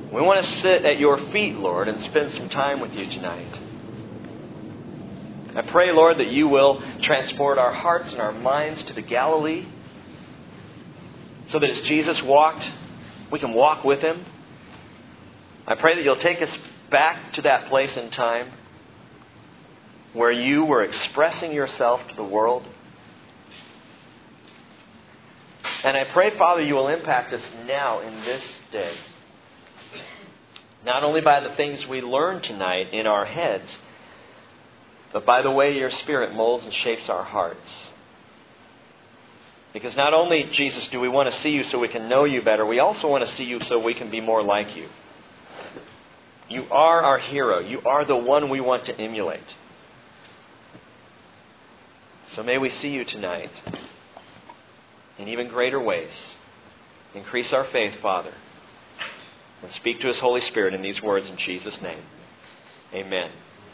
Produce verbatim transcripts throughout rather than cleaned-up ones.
We want to sit at your feet, Lord, and spend some time with you tonight. I pray, Lord, that you will transport our hearts and our minds to the Galilee so that as Jesus walked, we can walk with Him. I pray that you'll take us back to that place in time where you were expressing yourself to the world. And I pray, Father, you will impact us now in this day. Not only by the things we learn tonight in our heads, but by the way your Spirit molds and shapes our hearts. Because not only, Jesus, do we want to see you so we can know you better, we also want to see you so we can be more like you. You are our hero. You are the one we want to emulate. So may we see you tonight in even greater ways. Increase our faith, Father. And speak to us, Holy Spirit, in these words in Jesus' name. Amen.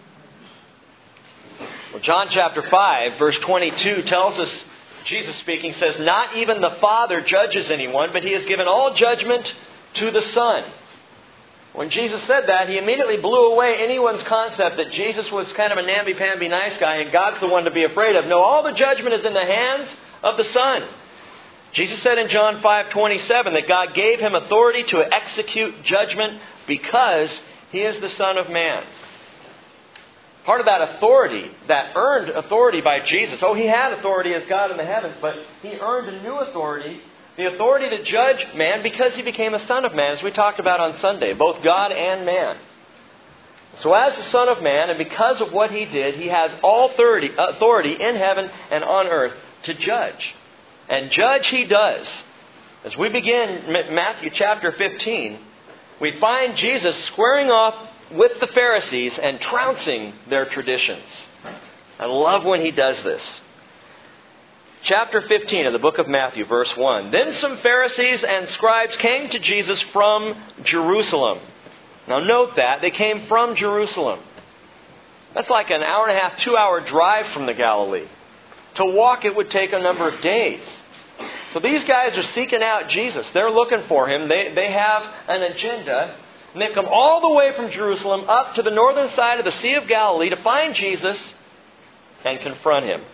Well, John chapter five, verse twenty-two tells us, Jesus speaking, says, "Not even the Father judges anyone, but He has given all judgment to the Son." When Jesus said that, He immediately blew away anyone's concept that Jesus was kind of a namby-pamby nice guy and God's the one to be afraid of. No, all the judgment is in the hands of the Son. Jesus said in John five twenty-seven that God gave Him authority to execute judgment because He is the Son of Man. Part of that authority, that earned authority by Jesus. Oh, He had authority as God in the heavens, but He earned a new authority, the authority to judge man because He became a Son of Man, as we talked about on Sunday, both God and man. So as the Son of Man, and because of what He did, He has all authority in heaven and on earth to judge. And judge He does. As we begin Matthew chapter fifteen, we find Jesus squaring off with the Pharisees and trouncing their traditions. I love when He does this. Chapter fifteen of the book of Matthew, verse one. "Then some Pharisees and scribes came to Jesus from Jerusalem." Now note that. They came from Jerusalem. That's like an hour and a half, two hour drive from the Galilee. To walk it would take a number of days. So these guys are seeking out Jesus. They're looking for Him. They, they have an agenda. And they've come all the way from Jerusalem up to the northern side of the Sea of Galilee to find Jesus and confront Him.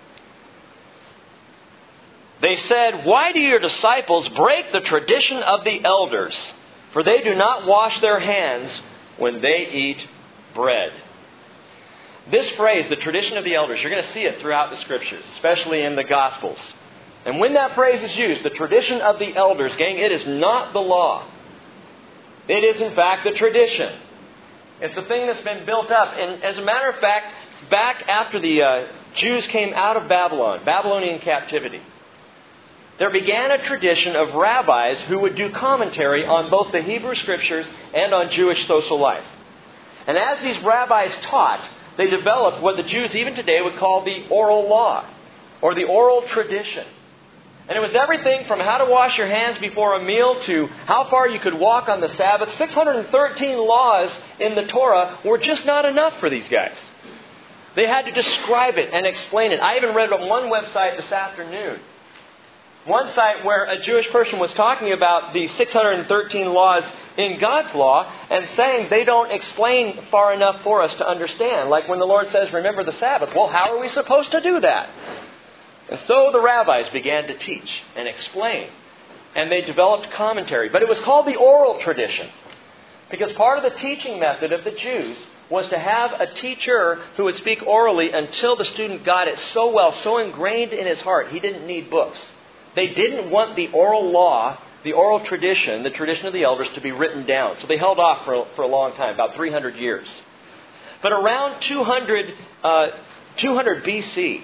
They said, "Why do your disciples break the tradition of the elders? For they do not wash their hands when they eat bread." This phrase, the tradition of the elders, you're going to see it throughout the Scriptures, especially in the Gospels. And when that phrase is used, the tradition of the elders, gang, it is not the law. It is, in fact, the tradition. It's the thing that's been built up. And as a matter of fact, back after the uh, Jews came out of Babylon, Babylonian captivity, there began a tradition of rabbis who would do commentary on both the Hebrew Scriptures and on Jewish social life. And as these rabbis taught, they developed what the Jews even today would call the oral law, or the oral tradition. And it was everything from how to wash your hands before a meal to how far you could walk on the Sabbath. six hundred thirteen laws in the Torah were just not enough for these guys. They had to describe it and explain it. I even read on one website this afternoon, one site where a Jewish person was talking about the six hundred thirteen laws in God's law and saying they don't explain far enough for us to understand. Like when the Lord says, "Remember the Sabbath." Well, how are we supposed to do that? And so the rabbis began to teach and explain. And they developed commentary. But it was called the oral tradition. Because part of the teaching method of the Jews was to have a teacher who would speak orally until the student got it so well, so ingrained in his heart, he didn't need books. They didn't want the oral law, the oral tradition, the tradition of the elders, to be written down. So they held off for, for a long time, about three hundred years. But around two hundred, uh, two hundred B C,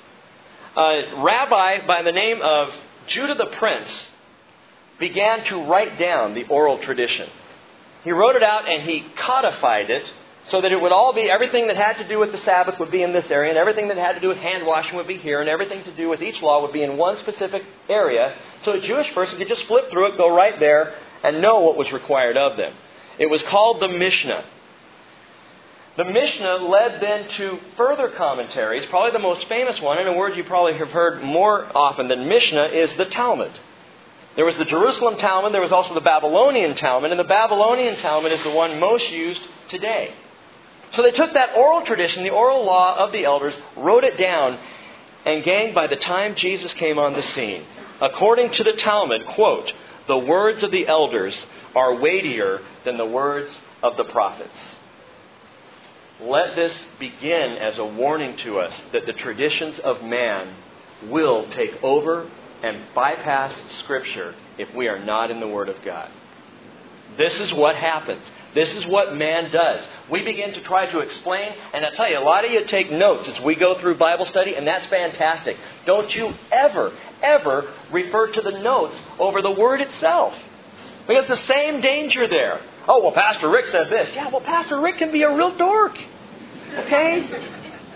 a rabbi by the name of Judah the Prince began to write down the oral tradition. He wrote it out and he codified it so that it would all be, everything that had to do with the Sabbath would be in this area, and everything that had to do with hand washing would be here, and everything to do with each law would be in one specific area. So a Jewish person could just flip through it, go right there, and know what was required of them. It was called the Mishnah. The Mishnah led then to further commentaries. Probably the most famous one, and a word you probably have heard more often than Mishnah, is the Talmud. There was the Jerusalem Talmud, there was also the Babylonian Talmud, and the Babylonian Talmud is the one most used today. So they took that oral tradition, the oral law of the elders, wrote it down, and gang, by the time Jesus came on the scene, according to the Talmud, quote, the words of the elders are weightier than the words of the prophets. Let this begin as a warning to us that the traditions of man will take over and bypass Scripture if we are not in the Word of God. This is what happens. This is what man does. We begin to try to explain, and I tell you, a lot of you take notes as we go through Bible study, and that's fantastic. Don't you ever, ever refer to the notes over the Word itself. Because the same danger there. Oh, well, Pastor Rick said this. Yeah, well, Pastor Rick can be a real dork. Okay?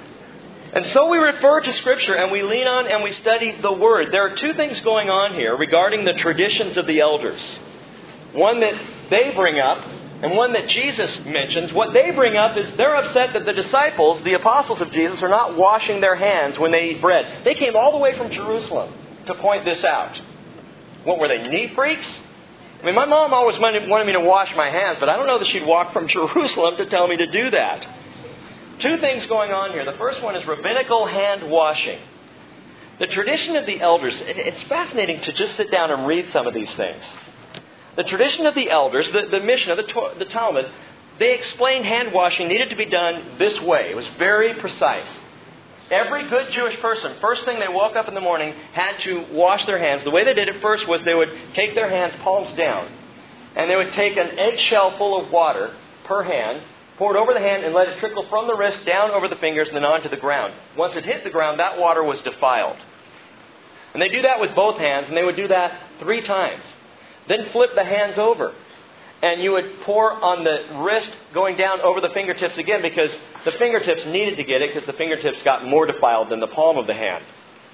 And so we refer to Scripture and we lean on and we study the Word. There are two things going on here regarding the traditions of the elders. One that they bring up and one that Jesus mentions. What they bring up is they're upset that the disciples, the apostles of Jesus, are not washing their hands when they eat bread. They came all the way from Jerusalem to point this out. What were they, neat freaks? I mean, my mom always wanted me to wash my hands, but I don't know that she'd walk from Jerusalem to tell me to do that. Two things going on here. The first one is rabbinical hand washing. The tradition of the elders, it's fascinating to just sit down and read some of these things. The tradition of the elders, the, the Mishnah, the, the Talmud, they explained hand washing needed to be done this way. It was very precise. Every good Jewish person, first thing they woke up in the morning, had to wash their hands. The way they did it first was they would take their hands palms down, and they would take an eggshell full of water per hand, pour it over the hand, and let it trickle from the wrist down over the fingers and then onto the ground. Once it hit the ground, that water was defiled. And they do that with both hands, and they would do that three times. Then flip the hands over. And you would pour on the wrist going down over the fingertips again because the fingertips needed to get it because the fingertips got more defiled than the palm of the hand.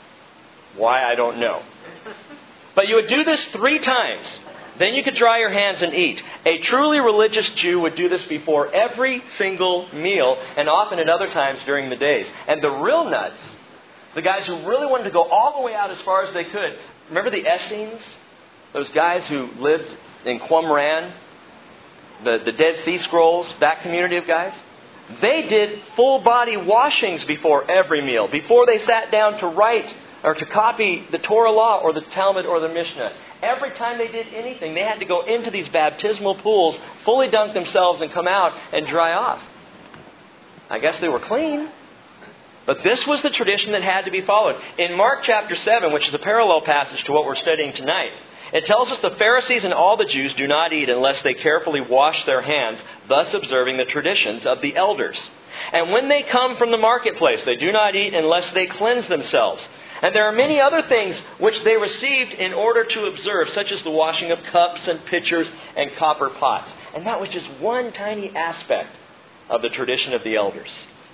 Why, I don't know. But you would do this three times. Then you could dry your hands and eat. A truly religious Jew would do this before every single meal and often at other times during the days. And the real nuts, the guys who really wanted to go all the way out as far as they could, remember the Essenes? Those guys who lived in Qumran? The, the Dead Sea Scrolls, that community of guys, they did full body washings before every meal, before they sat down to write or to copy the Torah law or the Talmud or the Mishnah. Every time they did anything, they had to go into these baptismal pools, fully dunk themselves and come out and dry off. I guess they were clean. But this was the tradition that had to be followed. In Mark chapter seven, which is a parallel passage to what we're studying tonight, it tells us the Pharisees and all the Jews do not eat unless they carefully wash their hands, thus observing the traditions of the elders. And when they come from the marketplace, they do not eat unless they cleanse themselves. And there are many other things which they received in order to observe, such as the washing of cups and pitchers and copper pots. And that was just one tiny aspect of the tradition of the elders.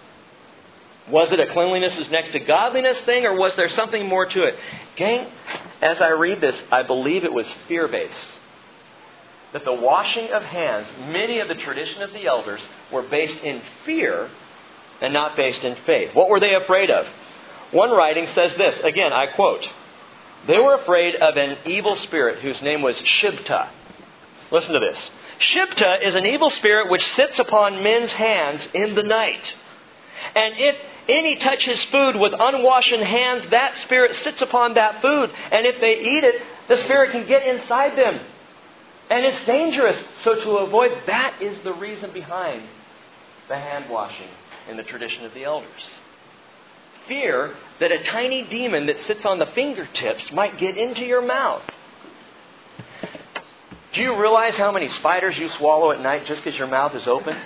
Was it a cleanliness is next to godliness thing, or was there something more to it? Gang, as I read this, I believe it was fear-based. That the washing of hands, many of the tradition of the elders, were based in fear and not based in faith. What were they afraid of? One writing says this, again, I quote, they were afraid of an evil spirit whose name was Shibta. Listen to this. Shibta is an evil spirit which sits upon men's hands in the night. And if any touch his food with unwashen hands, that spirit sits upon that food. And if they eat it, the spirit can get inside them. And it's dangerous. So to avoid that is the reason behind the hand washing in the tradition of the elders. Fear that a tiny demon that sits on the fingertips might get into your mouth. Do you realize how many spiders you swallow at night just because your mouth is open?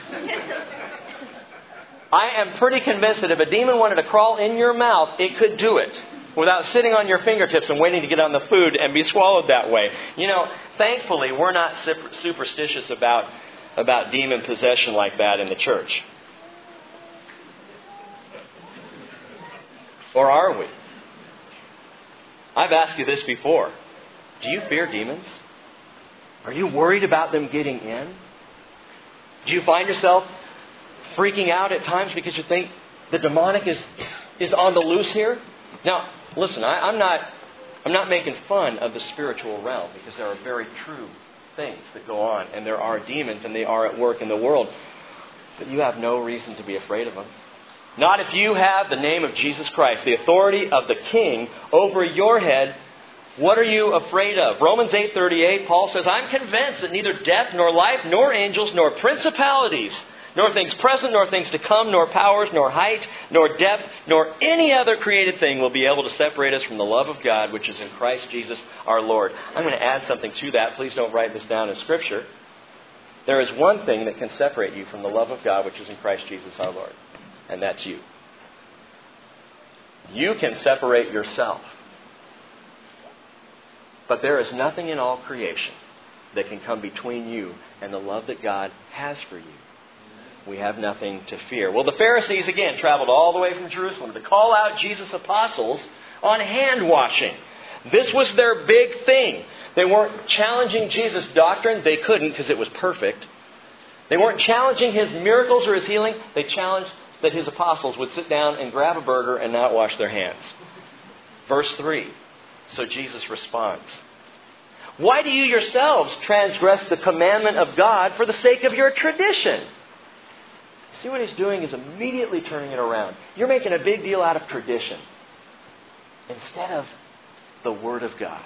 I am pretty convinced that if a demon wanted to crawl in your mouth, it could do it without sitting on your fingertips and waiting to get on the food and be swallowed that way. You know, thankfully, we're not superstitious about, about demon possession like that in the church. Or are we? I've asked you this before. Do you fear demons? Are you worried about them getting in? Do you find yourself freaking out at times because you think the demonic is, is on the loose here? Now, listen, I, I'm not I'm not making fun of the spiritual realm, because there are very true things that go on, and there are demons, and they are at work in the world. But you have no reason to be afraid of them. Not if you have the name of Jesus Christ, the authority of the King over your head. What are you afraid of? Romans eight thirty-eight, Paul says, I'm convinced that neither death, nor life, nor angels, nor principalities, nor things present, nor things to come, nor powers, nor height, nor depth, nor any other created thing will be able to separate us from the love of God, which is in Christ Jesus our Lord. I'm going to add something to that. Please don't write this down in Scripture. There is one thing that can separate you from the love of God, which is in Christ Jesus our Lord. And that's you. You can separate yourself. But there is nothing in all creation that can come between you and the love that God has for you. We have nothing to fear. Well, the Pharisees, again, traveled all the way from Jerusalem to call out Jesus' apostles on hand washing. This was their big thing. They weren't challenging Jesus' doctrine. They couldn't, because it was perfect. They weren't challenging His miracles or His healing. They challenged that His apostles would sit down and grab a burger and not wash their hands. Verse three. So Jesus responds, why do you yourselves transgress the commandment of God for the sake of your tradition? See what He's doing is immediately turning it around. You're making a big deal out of tradition instead of the Word of God.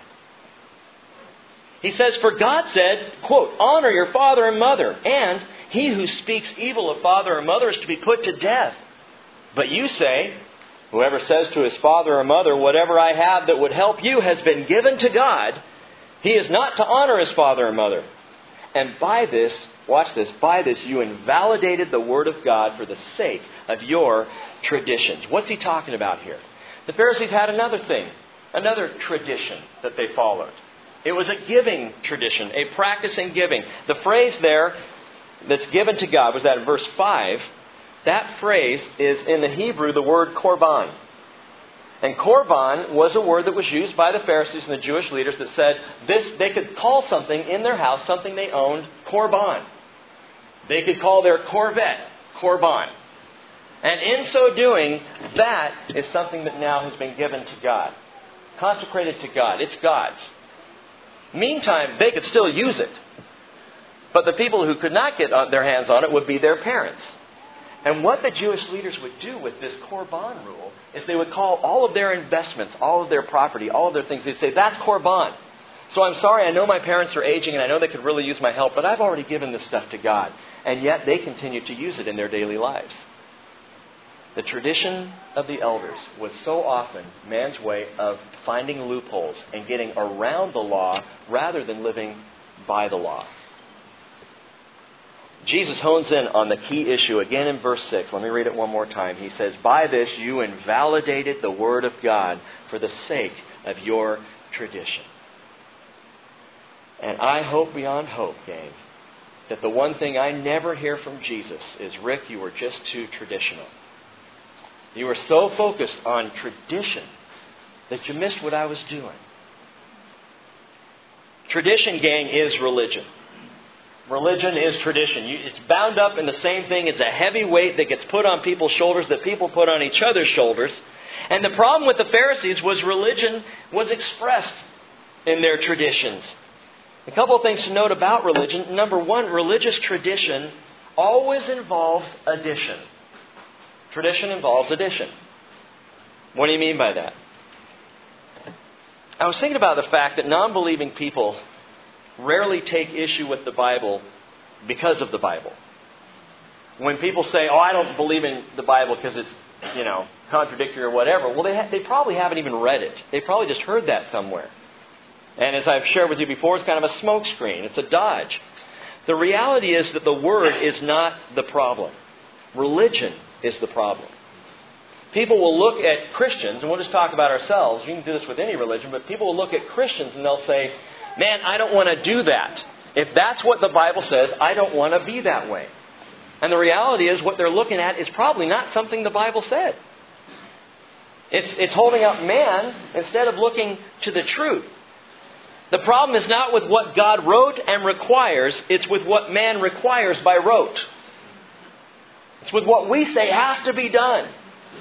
He says, for God said, quote, honor your father and mother, and he who speaks evil of father or mother is to be put to death. But you say, whoever says to his father or mother, whatever I have that would help you has been given to God, he is not to honor his father or mother. And by this, watch this, by this you invalidated the Word of God for the sake of your traditions. What's he talking about here? The Pharisees had another thing, another tradition that they followed. It was a giving tradition, a practice in giving. The phrase there that's given to God, was that in verse five? That phrase is in the Hebrew the word korban. And korban was a word that was used by the Pharisees and the Jewish leaders that said this, they could call something in their house, something they owned, korban. They could call their Corvette korban. And in so doing, that is something that now has been given to God. Consecrated to God. It's God's. Meantime, they could still use it. But the people who could not get their hands on it would be their parents. And what the Jewish leaders would do with this korban rule is they would call all of their investments, all of their property, all of their things, they'd say, that's korban. So I'm sorry, I know my parents are aging and I know they could really use my help, but I've already given this stuff to God. And yet they continue to use it in their daily lives. The tradition of the elders was so often man's way of finding loopholes and getting around the law rather than living by the law. Jesus hones in on the key issue again in verse six. Let me read it one more time. He says, by this you invalidated the Word of God for the sake of your tradition. And I hope beyond hope, gang, that the one thing I never hear from Jesus is, Rick, you were just too traditional. You were so focused on tradition that you missed what I was doing. Tradition, gang, is religion. Religion is tradition. You, it's bound up in the same thing. It's a heavy weight that gets put on people's shoulders that people put on each other's shoulders. And the problem with the Pharisees was religion was expressed in their traditions. A couple of things to note about religion. Number one, religious tradition always involves addition. Tradition involves addition. What do you mean by that? I was thinking about the fact that non-believing people rarely take issue with the Bible because of the Bible. When people say, oh, I don't believe in the Bible because it's, you know, contradictory or whatever, well, they, ha- they probably haven't even read it. They probably just heard that somewhere. And as I've shared with you before, it's kind of a smokescreen. It's a dodge. The reality is that the Word is not the problem. Religion is the problem. People will look at Christians, and we'll just talk about ourselves. You can do this with any religion, but people will look at Christians and they'll say, man, I don't want to do that. If that's what the Bible says, I don't want to be that way. And the reality is what they're looking at is probably not something the Bible said. It's, it's holding up man instead of looking to the truth. The problem is not with what God wrote and requires. It's with what man requires by rote. It's with what we say has to be done.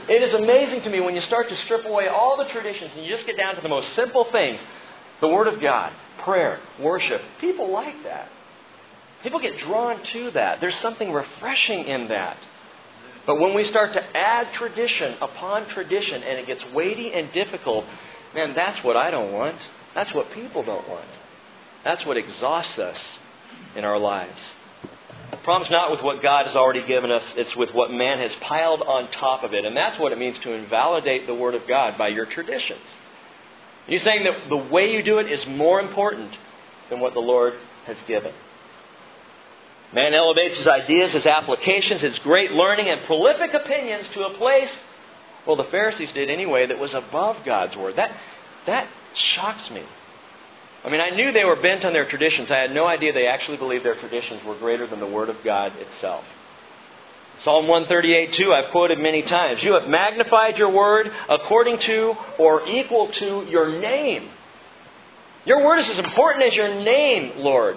It is amazing to me when you start to strip away all the traditions and you just get down to the most simple things. The Word of God, prayer, worship. People like that. People get drawn to that. There's something refreshing in that. But when we start to add tradition upon tradition and it gets weighty and difficult, man, that's what I don't want. That's what people don't want. That's what exhausts us in our lives. The problem's not with what God has already given us. It's with what man has piled on top of it. And that's what it means to invalidate the Word of God by your traditions. You're saying that the way you do it is more important than what the Lord has given. Man elevates his ideas, his applications, his great learning and prolific opinions to a place, well, the Pharisees did anyway, that was above God's Word. That, that shocks me. I mean, I knew they were bent on their traditions. I had no idea they actually believed their traditions were greater than the Word of God itself. Psalm one thirty-eight two, I've quoted many times. You have magnified your Word according to or equal to your name. Your Word is as important as your name, Lord.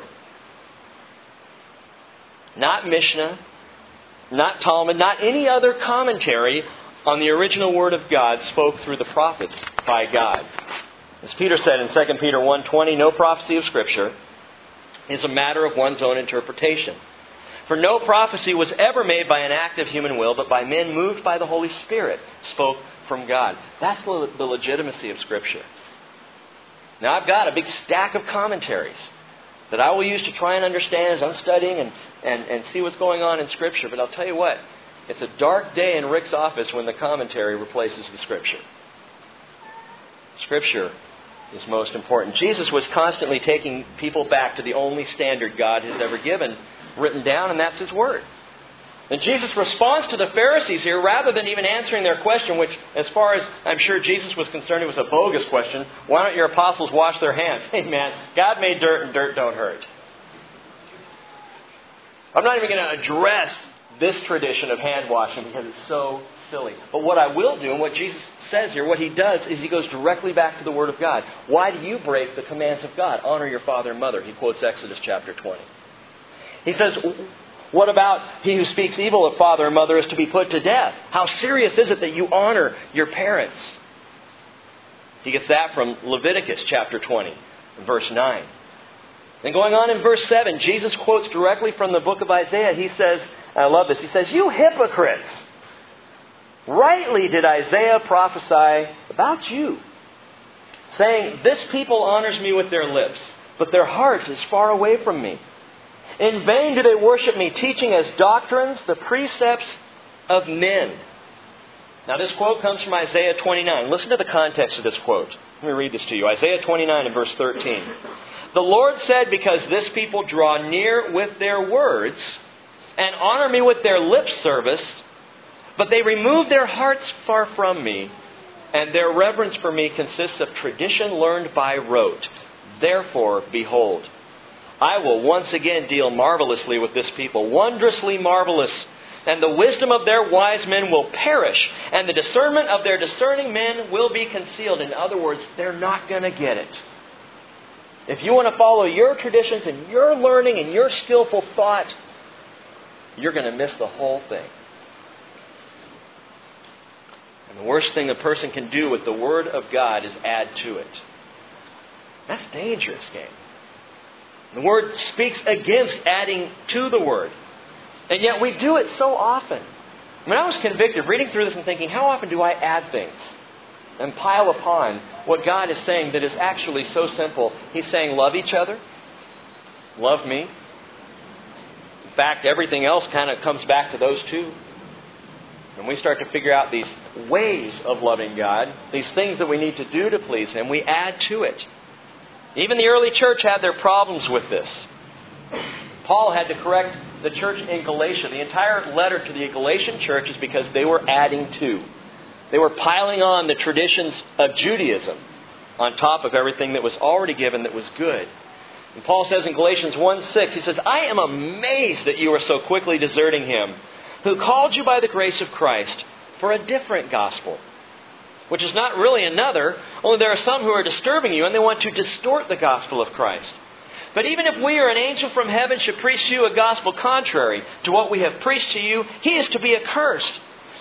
Not Mishnah, not Talmud, not any other commentary on the original Word of God spoke through the prophets by God. As Peter said in Second Peter one twenty, no prophecy of Scripture is a matter of one's own interpretation. For no prophecy was ever made by an act of human will, but by men moved by the Holy Spirit, spoke from God. That's the legitimacy of Scripture. Now, I've got a big stack of commentaries that I will use to try and understand as I'm studying and, and, and see what's going on in Scripture. But I'll tell you what, it's a dark day in Rick's office when the commentary replaces the Scripture. Scripture is most important. Jesus was constantly taking people back to the only standard God has ever given, written down, and that's His Word. And Jesus responds to the Pharisees here, rather than even answering their question, which, as far as I'm sure Jesus was concerned, it was a bogus question. Why don't your apostles wash their hands? Hey man, God made dirt and dirt don't hurt. I'm not even going to address this tradition of hand washing because it's so silly. But what I will do, and what Jesus says here, what He does, is He goes directly back to the Word of God. Why do you break the commands of God? Honor your father and mother. He quotes Exodus chapter twenty. He says, what about he who speaks evil of father and mother is to be put to death? How serious is it that you honor your parents? He gets that from Leviticus chapter twenty, verse nine. And going on in verse seven, Jesus quotes directly from the book of Isaiah. He says, I love this, he says, you hypocrites! Rightly did Isaiah prophesy about you, saying, this people honors me with their lips, but their heart is far away from me. In vain do they worship me, teaching as doctrines the precepts of men. Now this quote comes from Isaiah twenty-nine. Listen to the context of this quote. Let me read this to you. Isaiah twenty-nine and verse thirteen. The Lord said, because this people draw near with their words and honor me with their lip service, but they remove their hearts far from me, and their reverence for me consists of tradition learned by rote. Therefore, behold, I will once again deal marvelously with this people, wondrously marvelous. And the wisdom of their wise men will perish, and the discernment of their discerning men will be concealed. In other words, they're not going to get it. If you want to follow your traditions and your learning and your skillful thought, you're going to miss the whole thing. And the worst thing a person can do with the Word of God is add to it. That's dangerous, gang. The Word speaks against adding to the Word. And yet we do it so often. I mean, I was convicted reading through this and thinking, how often do I add things and pile upon what God is saying that is actually so simple? He's saying, love each other. Love me. In fact, everything else kind of comes back to those two. And we start to figure out these ways of loving God, these things that we need to do to please Him, we add to it. Even the early church had their problems with this. Paul had to correct the church in Galatia. The entire letter to the Galatian church is because they were adding to. They were piling on the traditions of Judaism on top of everything that was already given that was good. And Paul says in Galatians one six, he says, I am amazed that you are so quickly deserting Him who called you by the grace of Christ for a different gospel, which is not really another, only there are some who are disturbing you and they want to distort the gospel of Christ. But even if we or an angel from heaven should preach to you a gospel contrary to what we have preached to you, he is to be accursed.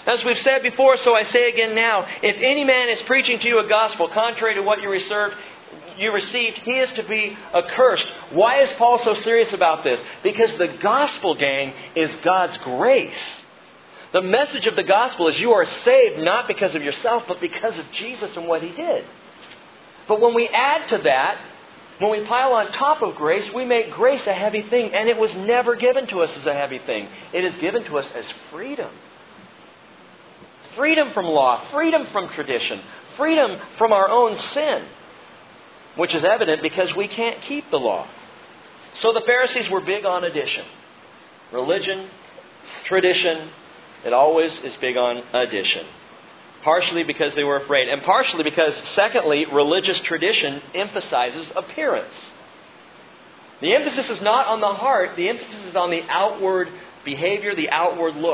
As we've said before, so I say again now, if any man is preaching to you a gospel contrary to what you received, you received, he is to be accursed. Why is Paul so serious about this? Because the gospel, gang, is God's grace. The message of the gospel is you are saved not because of yourself, but because of Jesus and what He did. But when we add to that, when we pile on top of grace, we make grace a heavy thing. And it was never given to us as a heavy thing. It is given to us as freedom. Freedom from law, freedom from tradition, freedom from our own sin, which is evident because we can't keep the law. So the Pharisees were big on addition. Religion, tradition, it always is big on addition. Partially because they were afraid, and partially because, secondly, religious tradition emphasizes appearance. The emphasis is not on the heart, the emphasis is on the outward behavior, the outward look.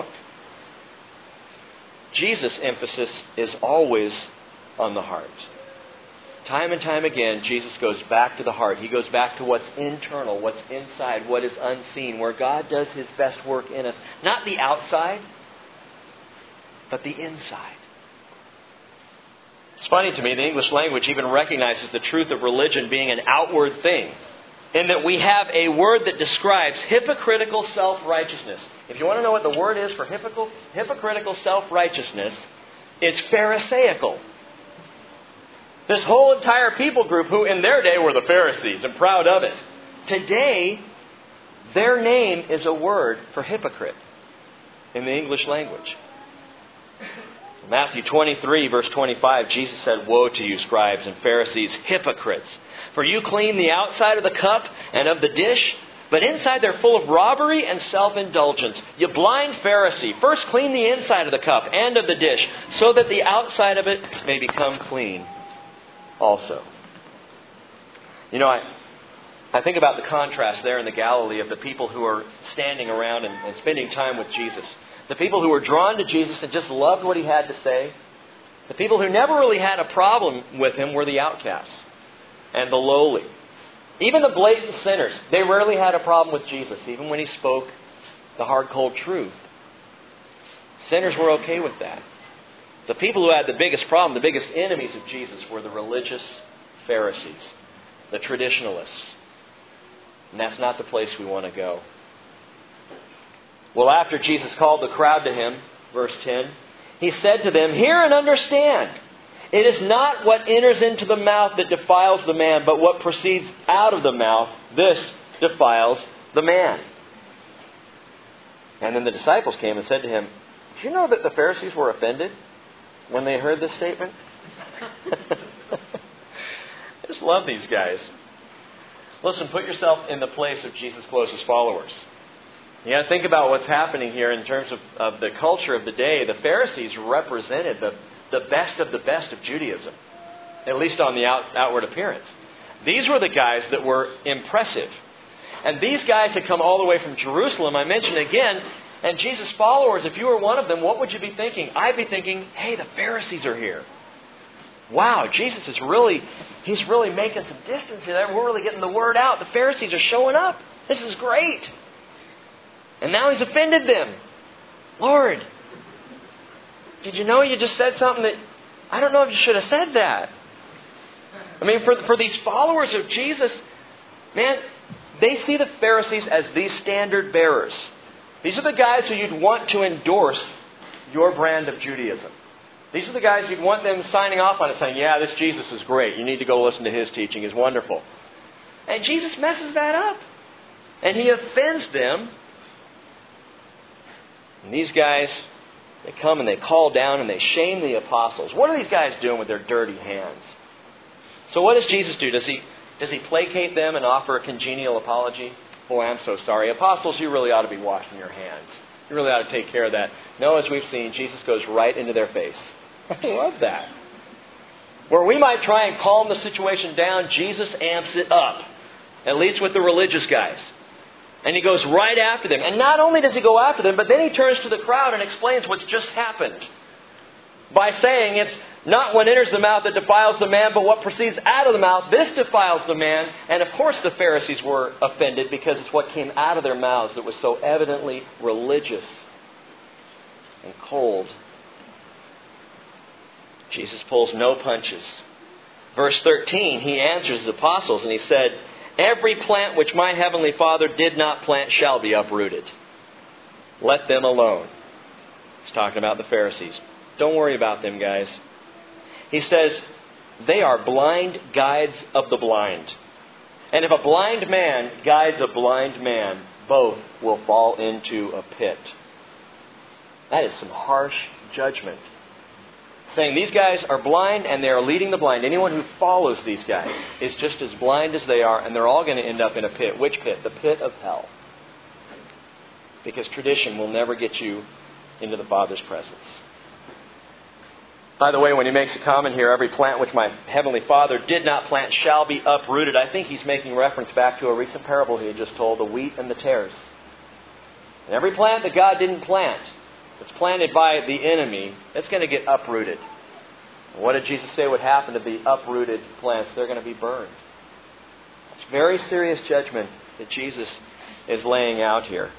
Jesus' emphasis is always on the heart. Time and time again, Jesus goes back to the heart. He goes back to what's internal, what's inside, what is unseen, where God does His best work in us. Not the outside, but the inside. It's funny to me, the English language even recognizes the truth of religion being an outward thing, in that we have a word that describes hypocritical self-righteousness. If you want to know what the word is for hypocritical, hypocritical self-righteousness, it's Pharisaical. This whole entire people group who in their day were the Pharisees and proud of it. Today, their name is a word for hypocrite in the English language. Matthew twenty-three, verse twenty-five, Jesus said, "Woe to you, scribes and Pharisees, hypocrites! For you clean the outside of the cup and of the dish, but inside they're full of robbery and self-indulgence. You blind Pharisee, first clean the inside of the cup and of the dish, so that the outside of it may become clean also." You know, I, I think about the contrast there in the Galilee of the people who are standing around and, and spending time with Jesus. The people who were drawn to Jesus and just loved what He had to say. The people who never really had a problem with Him were the outcasts and the lowly. Even the blatant sinners, they rarely had a problem with Jesus, even when He spoke the hard, cold truth. Sinners were okay with that. The people who had the biggest problem, the biggest enemies of Jesus, were the religious Pharisees, the traditionalists. And that's not the place we want to go. Well, after Jesus called the crowd to Him, verse ten, He said to them, "Hear and understand. It is not what enters into the mouth that defiles the man, but what proceeds out of the mouth, this defiles the man." And then the disciples came and said to Him, "Do you know that the Pharisees were offended when they heard this statement?" I just love these guys. Listen, put yourself in the place of Jesus' closest followers. You got to think about what's happening here in terms of, of the culture of the day. The Pharisees represented the, the best of the best of Judaism, at least on the out, outward appearance. These were the guys that were impressive. And these guys had come all the way from Jerusalem, I mentioned again. And Jesus' followers, if you were one of them, what would you be thinking? I'd be thinking, hey, the Pharisees are here. Wow, Jesus is really, He's really making some distance here. We're really getting the word out. The Pharisees are showing up. This is great. And now He's offended them. Lord, did you know you just said something that, I don't know if you should have said that. I mean, for, for these followers of Jesus, man, they see the Pharisees as these standard bearers. These are the guys who you'd want to endorse your brand of Judaism. These are the guys you'd want them signing off on it, saying, yeah, this Jesus is great. You need to go listen to His teaching. He's wonderful. And Jesus messes that up. And He offends them. And these guys, they come and they call down and they shame the apostles. What are these guys doing with their dirty hands? So what does Jesus do? Does He, does he placate them and offer a congenial apology? Boy, I'm so sorry. Apostles, you really ought to be washing your hands. You really ought to take care of that. No, as we've seen, Jesus goes right into their face. I love that. Where we might try and calm the situation down, Jesus amps it up. At least with the religious guys. And He goes right after them. And not only does He go after them, but then He turns to the crowd and explains what's just happened. By saying it's not what enters the mouth that defiles the man, but what proceeds out of the mouth. This defiles the man. And of course the Pharisees were offended because it's what came out of their mouths that was so evidently religious and cold Jesus pulls no punches. Verse thirteen, He answers the apostles and He said, every plant which my heavenly Father did not plant shall be uprooted. Let them alone. He's talking about the Pharisees. Don't worry about them, guys. He says, they are blind guides of the blind. And if a blind man guides a blind man, both will fall into a pit. That is some harsh judgment. Saying these guys are blind and they are leading the blind. Anyone who follows these guys is just as blind as they are, and they're all going to end up in a pit. Which pit? The pit of hell. Because tradition will never get you into the Father's presence. By the way, when he makes a comment here, every plant which my heavenly Father did not plant shall be uprooted, I think he's making reference back to a recent parable he had just told, the wheat and the tares. And every plant that God didn't plant, that's planted by the enemy, it's going to get uprooted. And what did Jesus say would happen to the uprooted plants? They're going to be burned. It's very serious judgment that Jesus is laying out here.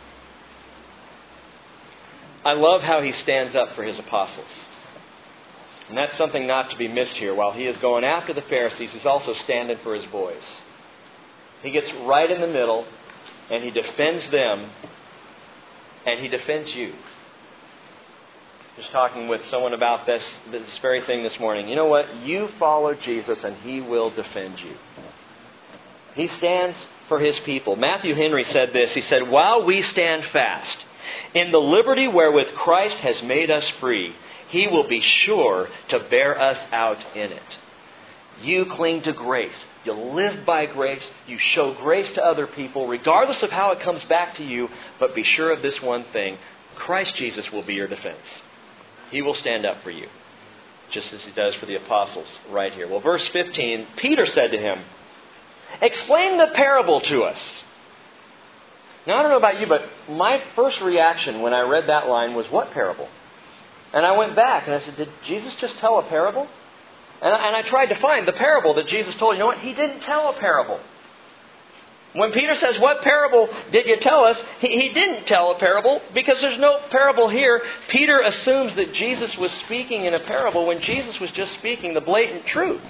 I love how he stands up for his apostles. And that's something not to be missed here. While he is going after the Pharisees, he's also standing for his boys. He gets right in the middle, and he defends them, and he defends you. Just talking with someone about this, this very thing this morning. You know what? You follow Jesus, and He will defend you. He stands for His people. Matthew Henry said this. He said, while we stand fast in the liberty wherewith Christ has made us free, He will be sure to bear us out in it. You cling to grace. You live by grace. You show grace to other people, regardless of how it comes back to you. But be sure of this one thing. Christ Jesus will be your defense. He will stand up for you, just as He does for the apostles right here. Well, verse fifteen, Peter said to Him, explain the parable to us. Now, I don't know about you, but my first reaction when I read that line was, what parable? And I went back and I said, did Jesus just tell a parable? And I, and I tried to find the parable that Jesus told. You know what? He didn't tell a parable. When Peter says, what parable did you tell us? He, he didn't tell a parable because there's no parable here. Peter assumes that Jesus was speaking in a parable when Jesus was just speaking the blatant truth.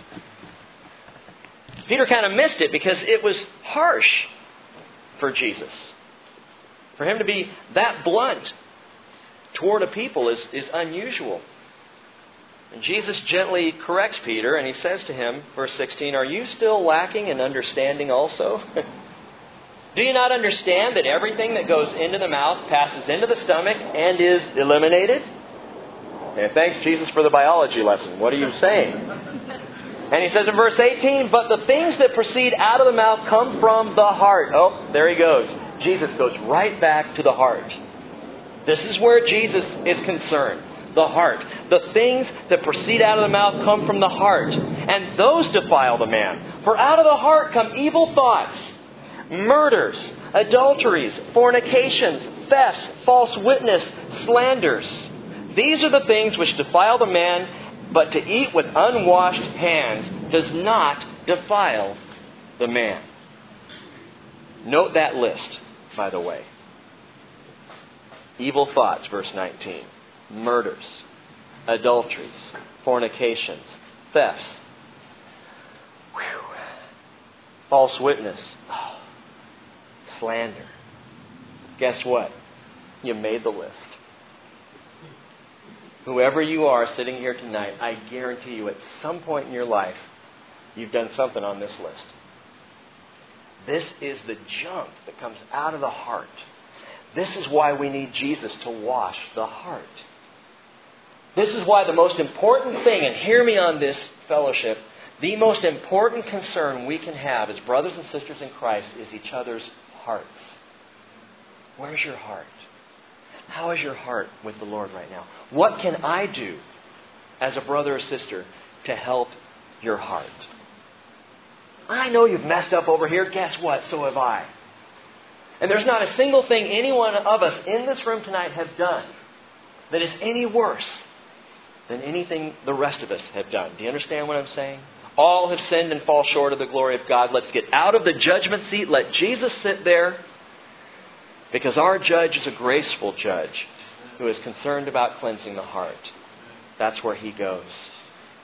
Peter kind of missed it because it was harsh for Jesus. For Him to be that blunt toward a people is, is unusual. And Jesus gently corrects Peter and He says to him, verse sixteen, are you still lacking in understanding also? Do you not understand that everything that goes into the mouth passes into the stomach and is eliminated? Okay, thanks Jesus for the biology lesson. What are you saying? And He says in verse eighteen, but the things that proceed out of the mouth come from the heart. Oh, there he goes. Jesus goes right back to the heart. This is where Jesus is concerned. The heart. The things that proceed out of the mouth come from the heart. And those defile the man. For out of the heart come evil thoughts, murders, adulteries, fornications, thefts, false witness, slanders. These are the things which defile the man, but to eat with unwashed hands does not defile the man. Note that list, by the way. Evil thoughts, verse nineteen. Murders, adulteries, fornications, thefts, whew, false witness, oh, slander. Guess what? You made the list. Whoever you are sitting here tonight, I guarantee you at some point in your life, you've done something on this list. This is the junk that comes out of the heart. This is why we need Jesus to wash the heart. This is why the most important thing, and hear me on this, fellowship, the most important concern we can have as brothers and sisters in Christ is each other's hearts. Where's your heart? How is your heart with the Lord right now? What can I do as a brother or sister to help your heart? I know you've messed up over here. Guess what? So have I. And there's not a single thing any one of us in this room tonight have done that is any worse than anything the rest of us have done. Do you understand what I'm saying? All have sinned and fall short of the glory of God. Let's get out of the judgment seat. Let Jesus sit there. Because our judge is a graceful judge who is concerned about cleansing the heart. That's where He goes.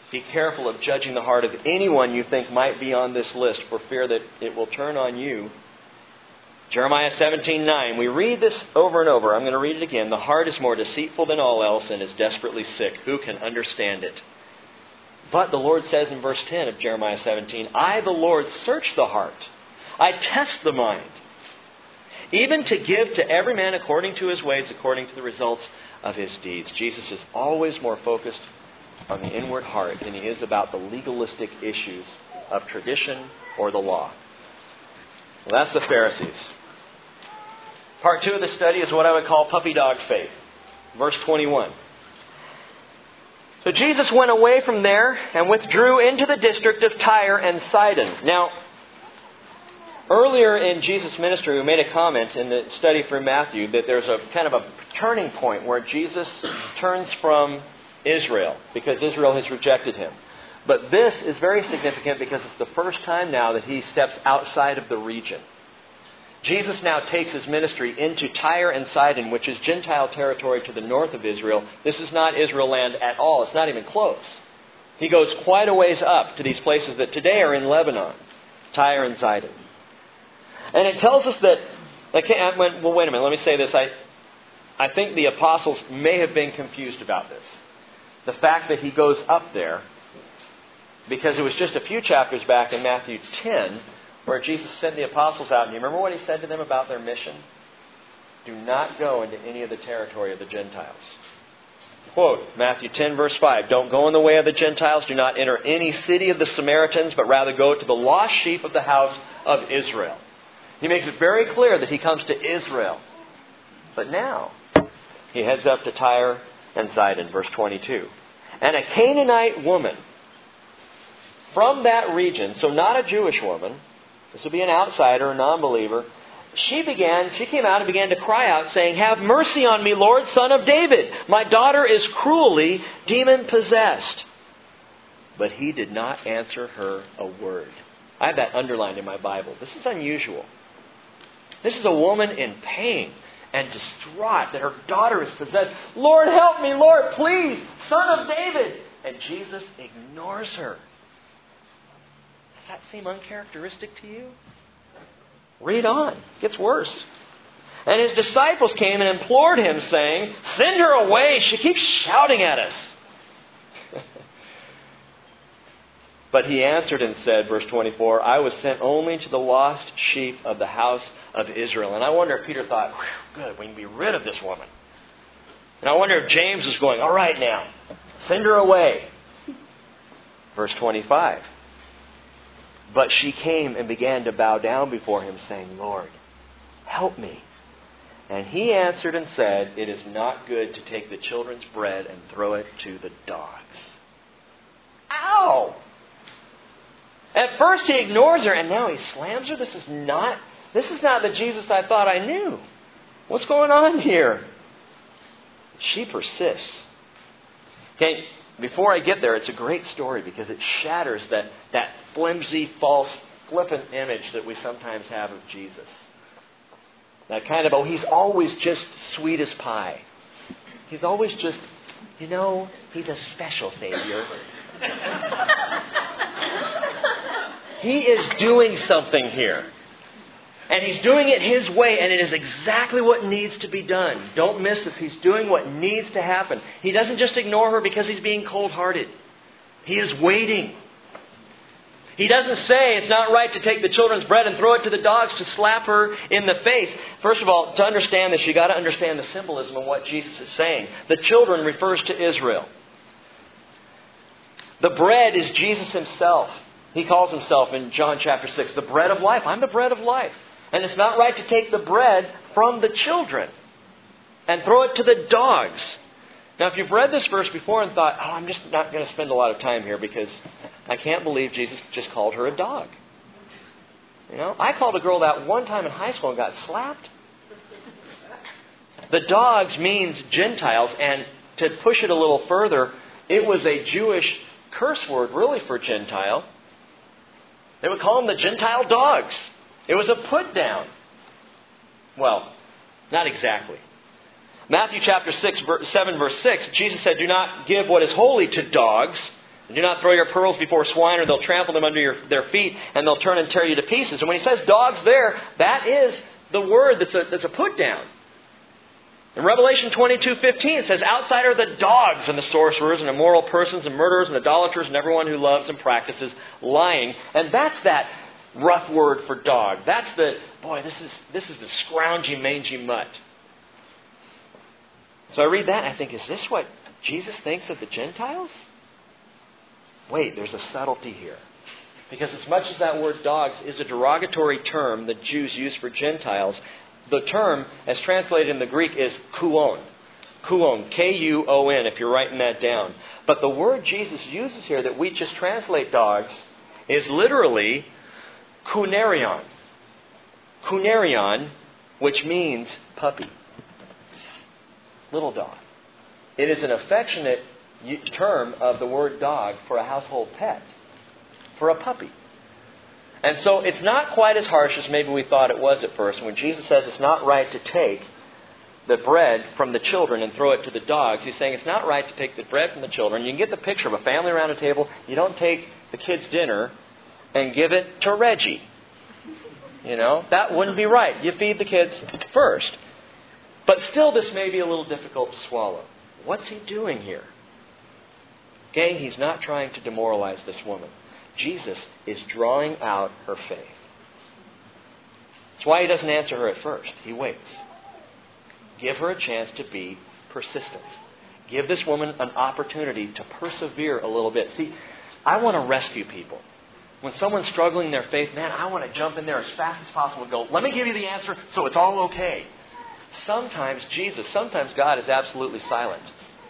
Be careful of judging the heart of anyone you think might be on this list, for fear that it will turn on you. Jeremiah seventeen nine. We read this over and over. I'm going to read it again. The heart is more deceitful than all else and is desperately sick. Who can understand it? But the Lord says in verse ten of Jeremiah seventeen, I, the Lord, search the heart. I test the mind, even to give to every man according to his ways, according to the results of his deeds. Jesus is always more focused on the inward heart than he is about the legalistic issues of tradition or the law. Well, that's the Pharisees. Part two of the study is what I would call puppy dog faith. Verse twenty-one. So Jesus went away from there and withdrew into the district of Tyre and Sidon. Now, earlier in Jesus' ministry, we made a comment in the study from Matthew that there's a kind of a turning point where Jesus turns from Israel because Israel has rejected him. But this is very significant because it's the first time now that he steps outside of the region. Jesus now takes his ministry into Tyre and Sidon, which is Gentile territory to the north of Israel. This is not Israel land at all. It's not even close. He goes quite a ways up to these places that today are in Lebanon, Tyre and Sidon. And it tells us that, okay, well, wait a minute, let me say this. I, I think the apostles may have been confused about this. The fact that he goes up there, because it was just a few chapters back in Matthew ten, where Jesus sent the apostles out. And you remember what he said to them about their mission? Do not go into any of the territory of the Gentiles. Quote, Matthew ten, verse five, Don't go in the way of the Gentiles. Do not enter any city of the Samaritans, but rather go to the lost sheep of the house of Israel. He makes it very clear that he comes to Israel. But now, he heads up to Tyre and Sidon, verse twenty-two. And a Canaanite woman from that region, so not a Jewish woman, this would be an outsider, a non-believer, she began, she came out and began to cry out, saying, Have mercy on me, Lord, Son of David. My daughter is cruelly demon-possessed. But he did not answer her a word. I have that underlined in my Bible. This is unusual. This is a woman in pain and distraught that her daughter is possessed. Lord, help me, Lord, please, Son of David. And Jesus ignores her. Does that seem uncharacteristic to you? Read on. It gets worse. And his disciples came and implored him, saying, Send her away. She keeps shouting at us. But he answered and said, verse twenty-four, I was sent only to the lost sheep of the house of Israel. And I wonder if Peter thought, good, we can be rid of this woman. And I wonder if James was going, all right now, send her away. Verse twenty-five. But she came and began to bow down before him, saying, Lord, help me. And he answered and said, It is not good to take the children's bread and throw it to the dogs. Ow! At first he ignores her, and now he slams her. This is not, this is not the Jesus I thought I knew. What's going on here? She persists. Okay, before I get there, it's a great story because it shatters that, that flimsy, false, flippant image that we sometimes have of Jesus. That kind of, oh, he's always just sweet as pie. He's always just, you know, he's a special Savior. He is doing something here. And he's doing it his way, and it is exactly what needs to be done. Don't miss this. He's doing what needs to happen. He doesn't just ignore her because he's being cold-hearted. He is waiting. He doesn't say it's not right to take the children's bread and throw it to the dogs to slap her in the face. First of all, to understand this, you've got to understand the symbolism of what Jesus is saying. The children refers to Israel. The bread is Jesus himself. He calls himself in John chapter six, the bread of life. I'm the bread of life. And it's not right to take the bread from the children and throw it to the dogs. Now, if you've read this verse before and thought, oh, I'm just not going to spend a lot of time here because I can't believe Jesus just called her a dog. You know, I called a girl that one time in high school and got slapped. The dogs means Gentiles, and to push it a little further, it was a Jewish curse word really for Gentile. They would call them the Gentile dogs. It was a put down. Well, not exactly. Matthew chapter six, seven, verse six, Jesus said, do not give what is holy to dogs, Do not throw your pearls before swine, or they'll trample them under your, their feet, and they'll turn and tear you to pieces. And when he says dogs there, that is the word that's a, that's a put down. In Revelation twenty-two fifteen, it says, outside are the dogs and the sorcerers and immoral persons and murderers and idolaters and everyone who loves and practices lying. And that's that rough word for dog. That's the, boy, this is this is the scroungy, mangy mutt. So I read that and I think, is this what Jesus thinks of the Gentiles? Wait, there's a subtlety here. Because as much as that word dogs is a derogatory term the Jews use for Gentiles, the term, as translated in the Greek, is kuon. Kuon, K U O N, if you're writing that down. But the word Jesus uses here that we just translate dogs is literally kunarion. Kunarion, which means puppy. Little dog. It is an affectionate term of the word dog for a household pet, for a puppy. And so it's not quite as harsh as maybe we thought it was at first. When Jesus says it's not right to take the bread from the children and throw it to the dogs, he's saying it's not right to take the bread from the children. You can get the picture of a family around a table. You don't take the kids' dinner and give it to Reggie. You know, that wouldn't be right. You feed the kids first. But still, this may be a little difficult to swallow. What's he doing here? Gang, he's not trying to demoralize this woman. Jesus is drawing out her faith. That's why he doesn't answer her at first. He waits. Give her a chance to be persistent. Give this woman an opportunity to persevere a little bit. See, I want to rescue people. When someone's struggling in their faith, man, I want to jump in there as fast as possible and go, let me give you the answer so it's all okay. Sometimes Jesus, sometimes God is absolutely silent.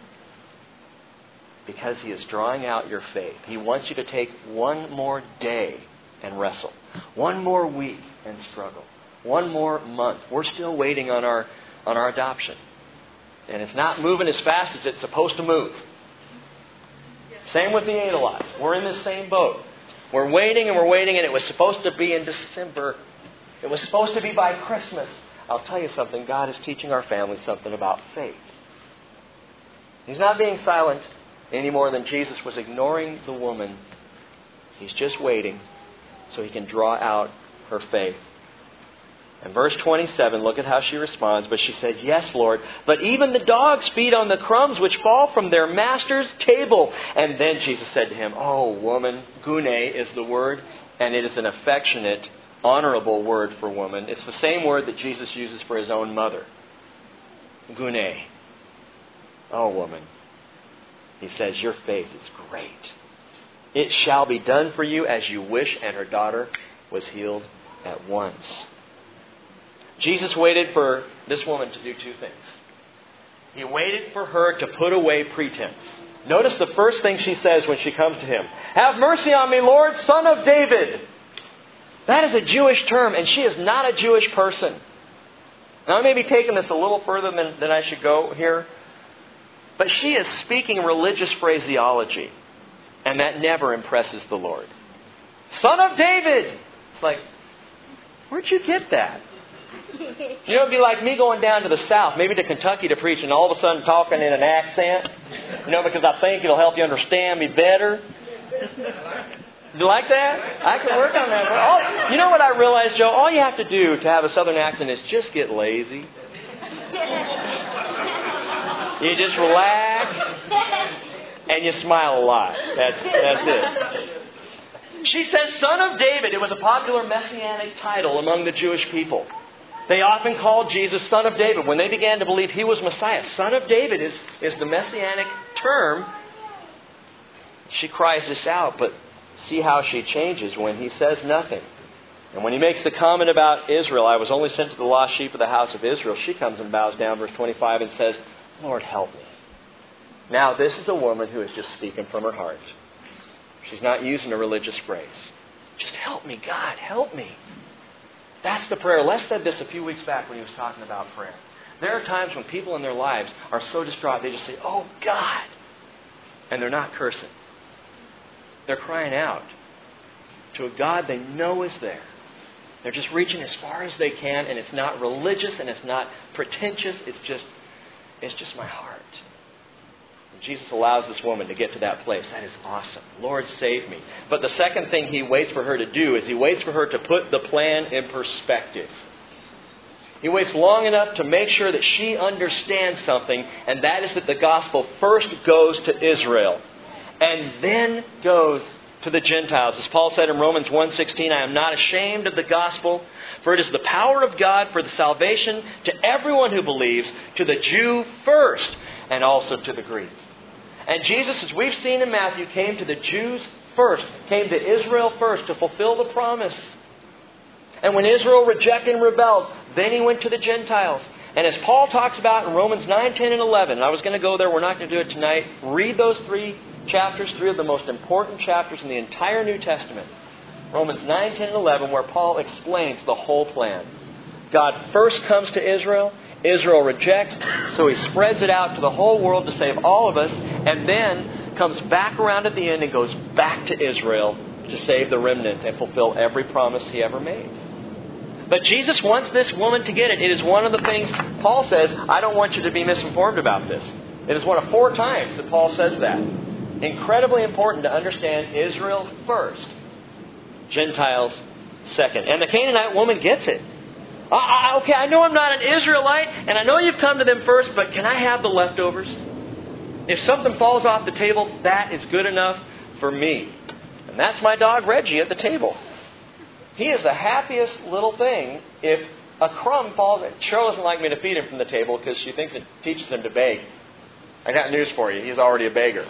Because He is drawing out your faith. He wants you to take one more day and wrestle. One more week and struggle. One more month. We're still waiting on our on our adoption. And it's not moving as fast as it's supposed to move. Same with the Adelites. We're in the same boat. We're waiting and we're waiting, and it was supposed to be in December. It was supposed to be by Christmas. I'll tell you something. God is teaching our family something about faith. He's not being silent any more than Jesus was ignoring the woman. He's just waiting so He can draw out her faith. In verse twenty-seven, look at how she responds. But she said, yes, Lord, but even the dogs feed on the crumbs which fall from their master's table. And then Jesus said to him, oh, woman, gune is the word, and it is an affectionate, honorable word for woman. It's the same word that Jesus uses for His own mother. Gune. Oh, woman. He says, your faith is great. It shall be done for you as you wish. And her daughter was healed at once. Jesus waited for this woman to do two things. He waited for her to put away pretense. Notice the first thing she says when she comes to Him. Have mercy on me, Lord, Son of David. That is a Jewish term, and she is not a Jewish person. Now, I may be taking this a little further than, than I should go here. But she is speaking religious phraseology. And that never impresses the Lord. Son of David! It's like, where'd you get that? You know, it'd be like me going down to the South, maybe to Kentucky to preach, and all of a sudden talking in an accent. You know, because I think it'll help you understand me better. You like that? I can work on that. All, you know what I realized, Joe? All you have to do to have a Southern accent is just get lazy. You just relax and you smile a lot. That's that's it. She says, Son of David. It was a popular messianic title among the Jewish people. They often called Jesus Son of David when they began to believe He was Messiah. Son of David is, is the messianic term. She cries this out, but see how she changes when He says nothing. And when He makes the comment about Israel, I was only sent to the lost sheep of the house of Israel, she comes and bows down, verse twenty-five, and says, Lord, help me. Now, this is a woman who is just speaking from her heart. She's not using a religious phrase. Just help me, God, help me. That's the prayer. Les said this a few weeks back when he was talking about prayer. There are times when people in their lives are so distraught, they just say, oh, God. And they're not cursing. They're crying out to a God they know is there. They're just reaching as far as they can, and it's not religious and it's not pretentious. It's just, it's just my heart. Jesus allows this woman to get to that place. That is awesome. Lord, save me. But the second thing He waits for her to do is He waits for her to put the plan in perspective. He waits long enough to make sure that she understands something, and that is that the gospel first goes to Israel and then goes to the Gentiles. As Paul said in Romans one sixteen, I am not ashamed of the gospel, for it is the power of God for the salvation to everyone who believes, to the Jew first, and also to the Greek. And Jesus, as we've seen in Matthew, came to the Jews first, came to Israel first to fulfill the promise. And when Israel rejected and rebelled, then He went to the Gentiles. And as Paul talks about in Romans nine, ten, and eleven, and I was going to go there, we're not going to do it tonight. Read those three chapters, three of the most important chapters in the entire New Testament. Romans nine, ten, and eleven, where Paul explains the whole plan. God first comes to Israel. Israel rejects, so He spreads it out to the whole world to save all of us, and then comes back around at the end and goes back to Israel to save the remnant and fulfill every promise He ever made. But Jesus wants this woman to get it. It is one of the things Paul says, I don't want you to be misinformed about this. It is one of four times that Paul says that. Incredibly important to understand Israel first, Gentiles second. And the Canaanite woman gets it. Uh, uh, okay, I know I'm not an Israelite, and I know you've come to them first, but can I have the leftovers? If something falls off the table, that is good enough for me. And that's my dog Reggie at the table. He is the happiest little thing if a crumb falls. Cheryl doesn't like me to feed him from the table because she thinks it teaches him to beg. I got news for you. He's already a beggar.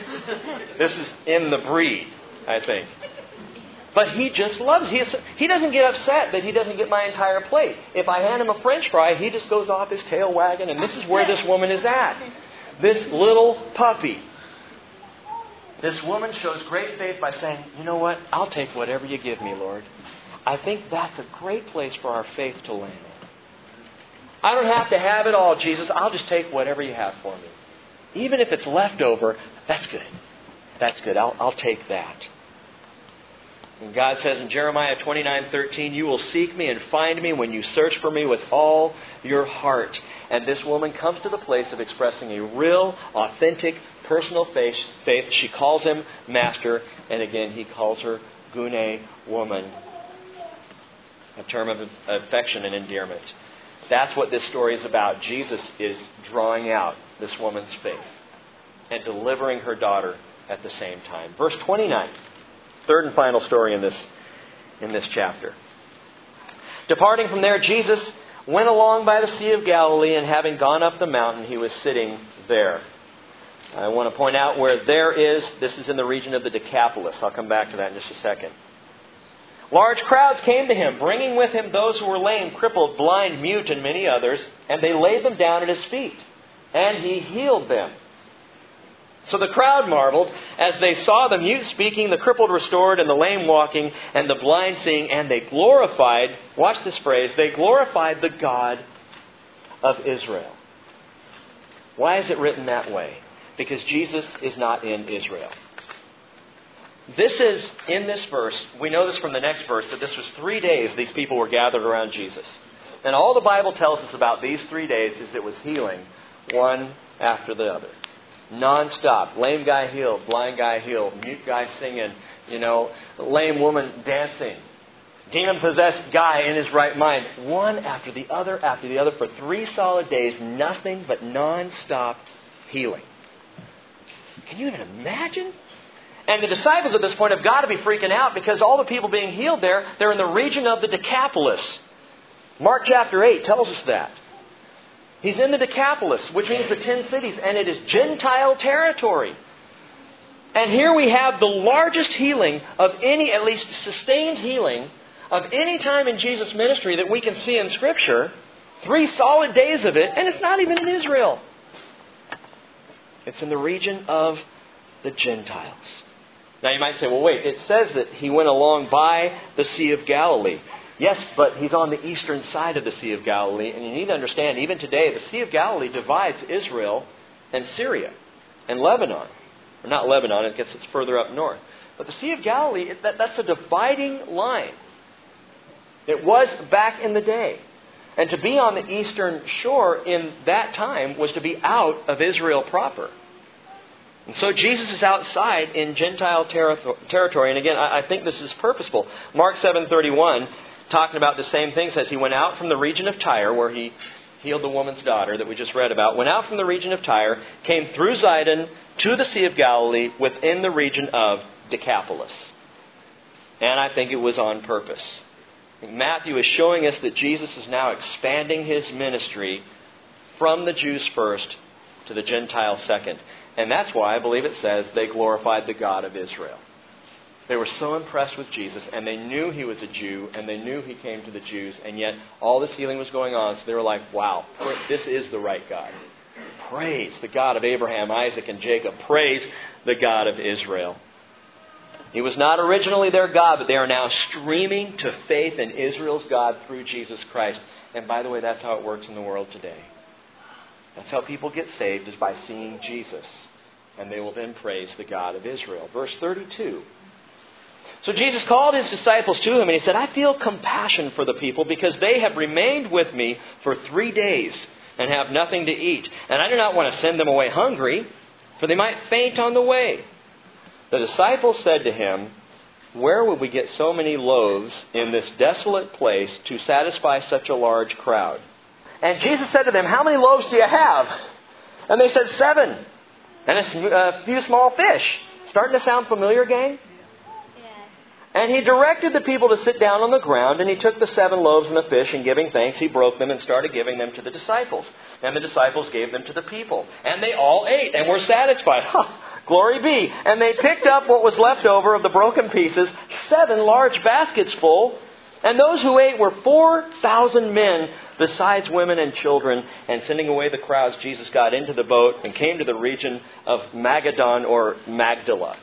This is in the breed, I think. But he just loves it. He, he doesn't get upset that he doesn't get my entire plate. If I hand him a French fry, he just goes off his tail wagging. And this is where this woman is at. This little puppy. This woman shows great faith by saying, you know what? I'll take whatever you give me, Lord. I think that's a great place for our faith to land. I don't have to have it all, Jesus. I'll just take whatever you have for me. Even if it's leftover, that's good. That's good. I'll, I'll take that. And God says in Jeremiah twenty-nine thirteen, you will seek me and find me when you search for me with all your heart. And this woman comes to the place of expressing a real, authentic, personal faith. faith. She calls Him Master, and again, He calls her Gune, woman. A term of affection and endearment. That's what this story is about. Jesus is drawing out this woman's faith and delivering her daughter at the same time. Verse twenty-nine, third and final story in this, in this chapter. Departing from there, Jesus went along by the Sea of Galilee, and having gone up the mountain, He was sitting there. I want to point out where there is, this is in the region of the Decapolis. I'll come back to that in just a second. Large crowds came to Him, bringing with Him those who were lame, crippled, blind, mute, and many others, and they laid them down at His feet, and He healed them. So the crowd marveled as they saw the mute speaking, the crippled restored, and the lame walking, and the blind seeing, and they glorified, watch this phrase, they glorified the God of Israel. Why is it written that way? Because Jesus is not in Israel. This is, in this verse, we know this from the next verse, that this was three days these people were gathered around Jesus. And all the Bible tells us about these three days is it was healing one after the other. Non-stop. Lame guy healed, blind guy healed, mute guy singing, you know, lame woman dancing, demon-possessed guy in his right mind. One after the other after the other for three solid days, nothing but non-stop healing. Can you even imagine? And the disciples at this point have got to be freaking out because all the people being healed there, they're in the region of the Decapolis. Mark chapter eight tells us that. He's in the Decapolis, which means the ten cities, and it is Gentile territory. And here we have the largest healing of any, at least sustained healing, of any time in Jesus' ministry that we can see in Scripture. Three solid days of it, and it's not even in Israel. It's in the region of the Gentiles. Now you might say, well wait, it says that He went along by the Sea of Galilee. Yes, but He's on the eastern side of the Sea of Galilee. And you need to understand, even today, the Sea of Galilee divides Israel and Syria and Lebanon. Or not Lebanon, I guess it's further up north. But the Sea of Galilee, that, that's a dividing line. It was back in the day. And to be on the eastern shore in that time was to be out of Israel proper. And so Jesus is outside in Gentile ter- territory. And again, I, I think this is purposeful. Mark seven thirty-one, talking about the same thing, says he went out from the region of Tyre, where he healed the woman's daughter that we just read about, went out from the region of Tyre, came through Zidon to the Sea of Galilee within the region of Decapolis. And I think it was on purpose. Matthew is showing us that Jesus is now expanding his ministry from the Jews first to the Gentiles second. And that's why I believe it says they glorified the God of Israel. They were so impressed with Jesus, and they knew he was a Jew, and they knew he came to the Jews, and yet all this healing was going on, so they were like, wow, this is the right God. Praise the God of Abraham, Isaac, and Jacob. Praise the God of Israel. He was not originally their God, but they are now streaming to faith in Israel's God through Jesus Christ. And by the way, that's how it works in the world today. That's how people get saved, is by seeing Jesus. And they will then praise the God of Israel. Verse thirty-two. So Jesus called his disciples to him and he said, I feel compassion for the people because they have remained with me for three days and have nothing to eat. And I do not want to send them away hungry, for they might faint on the way. The disciples said to him, where would we get so many loaves in this desolate place to satisfy such a large crowd? And Jesus said to them, how many loaves do you have? And they said, seven. And a few small fish. Starting to sound familiar, gang? And he directed the people to sit down on the ground, and he took the seven loaves and the fish, and giving thanks, he broke them and started giving them to the disciples. And the disciples gave them to the people. And they all ate and were satisfied. Huh, glory be. And they picked up what was left over of the broken pieces, seven large baskets full. And those who ate were four thousand men, besides women and children. And sending away the crowds, Jesus got into the boat and came to the region of Magadan or Magdala.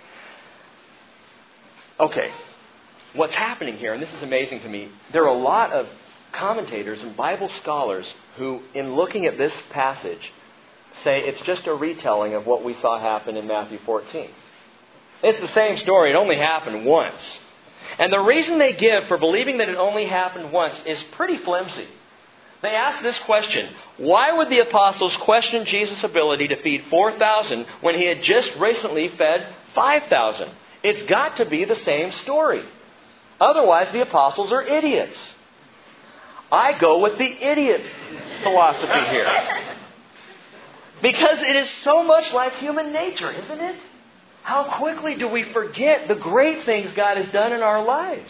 Okay, what's happening here, and this is amazing to me, there are a lot of commentators and Bible scholars who, in looking at this passage, say it's just a retelling of what we saw happen in Matthew fourteen. It's the same story. It only happened once. And the reason they give for believing that it only happened once is pretty flimsy. They ask this question, why would the apostles question Jesus' ability to feed four thousand when he had just recently fed five thousand? It's got to be the same story. Otherwise, the apostles are idiots. I go with the idiot philosophy here. Because it is so much like human nature, isn't it? How quickly do we forget the great things God has done in our lives?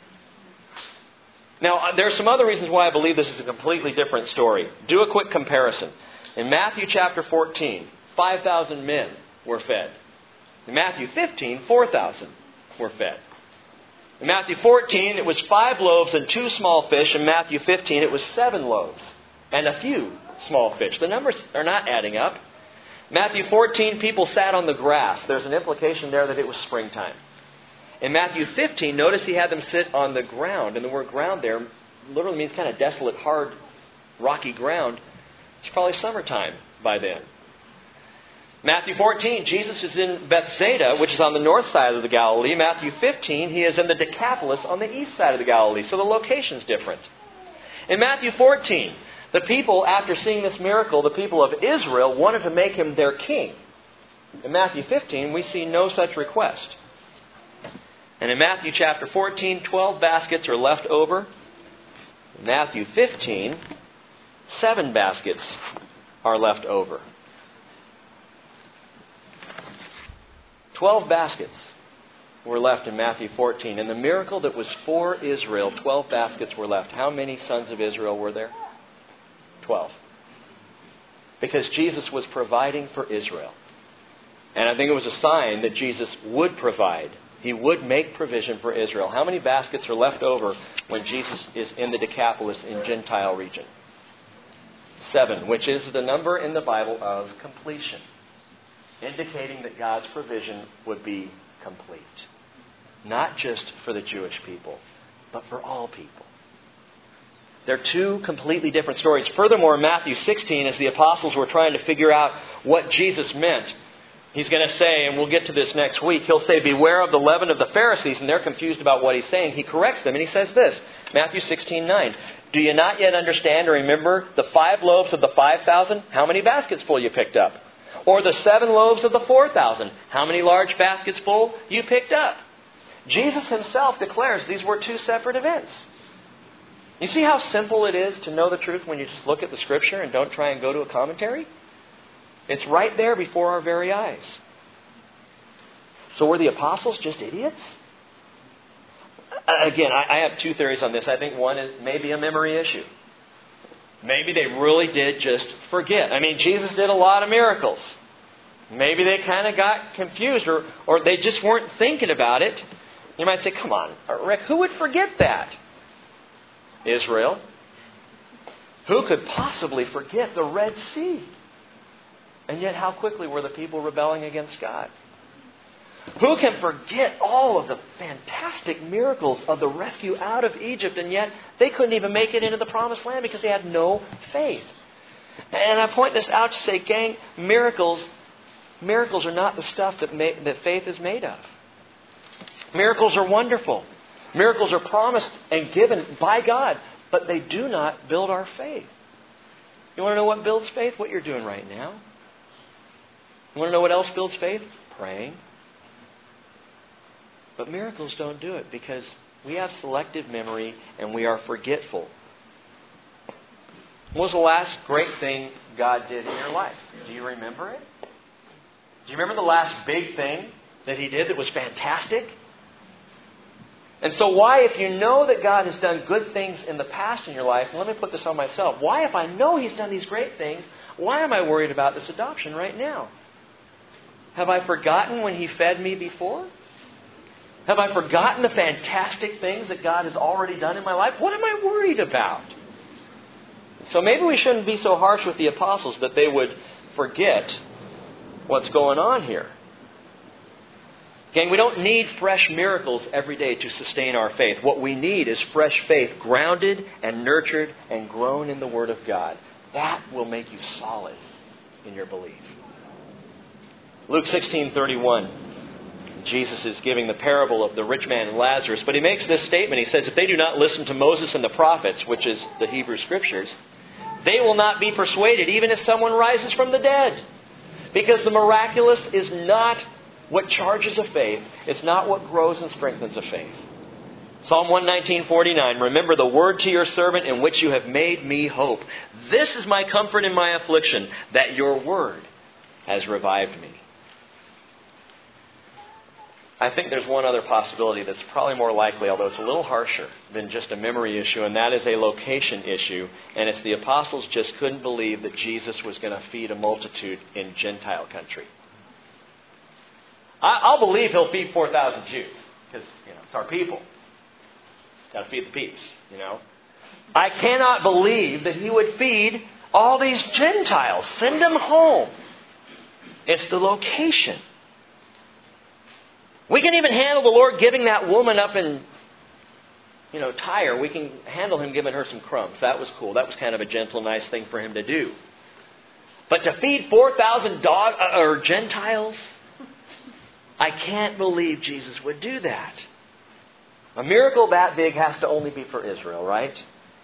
Now, there are some other reasons why I believe this is a completely different story. Do a quick comparison. In Matthew chapter fourteen, five thousand men were fed. In Matthew fifteen, four thousand were fed. In Matthew fourteen, it was five loaves and two small fish. In Matthew fifteen, it was seven loaves and a few small fish. The numbers are not adding up. Matthew fourteen, people sat on the grass. There's an implication there that it was springtime. In Matthew fifteen, notice he had them sit on the ground. And the word ground there literally means kind of desolate, hard, rocky ground. It's probably summertime by then. Matthew fourteen, Jesus is in Bethsaida, which is on the north side of the Galilee. Matthew fifteen, he is in the Decapolis on the east side of the Galilee. So the location's different. In Matthew fourteen, the people, after seeing this miracle, the people of Israel wanted to make him their king. In Matthew fifteen, we see no such request. And in Matthew chapter fourteen, twelve baskets are left over. In Matthew fifteen, seven baskets are left over. Twelve baskets were left in Matthew fourteen. And the miracle that was for Israel, twelve baskets were left. How many sons of Israel were there? Twelve. Because Jesus was providing for Israel. And I think it was a sign that Jesus would provide. He would make provision for Israel. How many baskets are left over when Jesus is in the Decapolis in Gentile region? Seven, which is the number in the Bible of completion, indicating that God's provision would be complete. Not just for the Jewish people, but for all people. They're two completely different stories. Furthermore, in Matthew sixteen, as the apostles were trying to figure out what Jesus meant, he's going to say, and we'll get to this next week, he'll say, beware of the leaven of the Pharisees, and they're confused about what he's saying. He corrects them, and he says this, Matthew sixteen nine, do you not yet understand or remember the five loaves of the five thousand? How many baskets full you picked up? Or the seven loaves of the four thousand. How many large baskets full you picked up? Jesus himself declares these were two separate events. You see how simple it is to know the truth when you just look at the Scripture and don't try and go to a commentary? It's right there before our very eyes. So were the apostles just idiots? Again, I have two theories on this. I think one is maybe a memory issue. Maybe they really did just forget. I mean, Jesus did a lot of miracles. Maybe they kind of got confused or, or they just weren't thinking about it. You might say, come on, Rick, who would forget that? Israel. Who could possibly forget the Red Sea? And yet how quickly were the people rebelling against God? Who can forget all of the fantastic miracles of the rescue out of Egypt, and yet they couldn't even make it into the Promised Land because they had no faith? And I point this out to say, gang, miracles, miracles are not the stuff that, ma- that faith is made of. Miracles are wonderful. Miracles are promised and given by God, but they do not build our faith. You want to know what builds faith? What you're doing right now. You want to know what else builds faith? Praying. But miracles don't do it because we have selective memory and we are forgetful. What was the last great thing God did in your life? Do you remember it? Do you remember the last big thing that He did that was fantastic? And so why, if you know that God has done good things in the past in your life, let me put this on myself. Why, if I know He's done these great things, why am I worried about this adoption right now? Have I forgotten when He fed me before? Have I forgotten the fantastic things that God has already done in my life? What am I worried about? So maybe we shouldn't be so harsh with the apostles that they would forget what's going on here. Gang, we don't need fresh miracles every day to sustain our faith. What we need is fresh faith, grounded and nurtured and grown in the Word of God. That will make you solid in your belief. Luke sixteen thirty-one. Jesus is giving the parable of the rich man and Lazarus. But He makes this statement. He says, if they do not listen to Moses and the prophets, which is the Hebrew Scriptures, they will not be persuaded, even if someone rises from the dead. Because the miraculous is not what charges a faith. It's not what grows and strengthens a faith. Psalm one nineteen forty-nine, remember the word to your servant in which you have made me hope. This is my comfort in my affliction, that your word has revived me. I think there's one other possibility that's probably more likely, although it's a little harsher than just a memory issue, and that is a location issue. And it's the apostles just couldn't believe that Jesus was going to feed a multitude in Gentile country. I'll believe He'll feed four thousand Jews, because you know it's our people. Got to feed the peeps, you know. I cannot believe that He would feed all these Gentiles, send them home. It's the location. We can even handle the Lord giving that woman up in, you know, Tyre. We can handle Him giving her some crumbs. That was cool. That was kind of a gentle, nice thing for Him to do. But to feed four thousand dog uh, or Gentiles, I can't believe Jesus would do that. A miracle that big has to only be for Israel, right?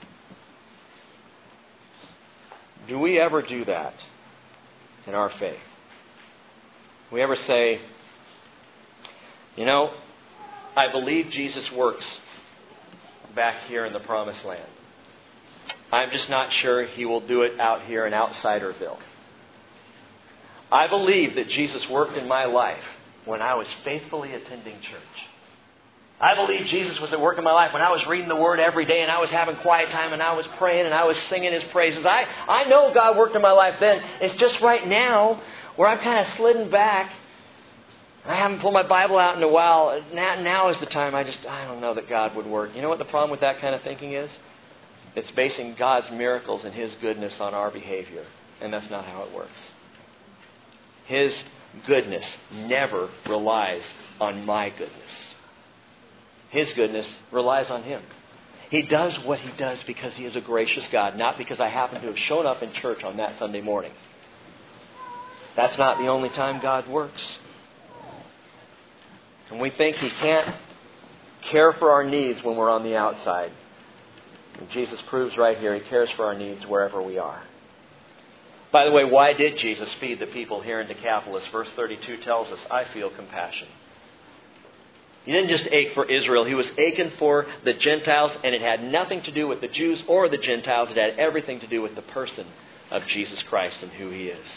Do we ever do that in our faith? We ever say, you know, I believe Jesus works back here in the Promised Land. I'm just not sure He will do it out here in Outsiderville. I believe that Jesus worked in my life when I was faithfully attending church. I believe Jesus was at work in my life when I was reading the Word every day and I was having quiet time and I was praying and I was singing His praises. I, I know God worked in my life then. It's just right now where I'm kind of slidden back. I haven't pulled my Bible out in a while. Now, now is the time I just, I don't know that God would work. You know what the problem with that kind of thinking is? It's basing God's miracles and His goodness on our behavior. And that's not how it works. His goodness never relies on my goodness. His goodness relies on Him. He does what He does because He is a gracious God, not because I happen to have shown up in church on that Sunday morning. That's not the only time God works. And we think He can't care for our needs when we're on the outside. And Jesus proves right here He cares for our needs wherever we are. By the way, why did Jesus feed the people here in Decapolis? Verse thirty-two tells us, I feel compassion. He didn't just ache for Israel. He was aching for the Gentiles, and it had nothing to do with the Jews or the Gentiles. It had everything to do with the person of Jesus Christ and who He is.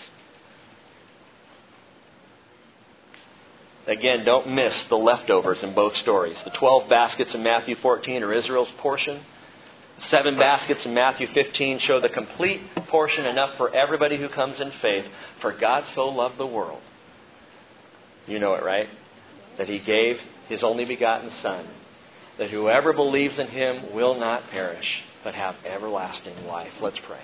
Again, don't miss the leftovers in both stories. The twelve baskets in Matthew fourteen are Israel's portion. The seven baskets in Matthew fifteen show the complete portion, enough for everybody who comes in faith. For God so loved the world. You know it, right? That He gave His only begotten Son, that whoever believes in Him will not perish, but have everlasting life. Let's pray.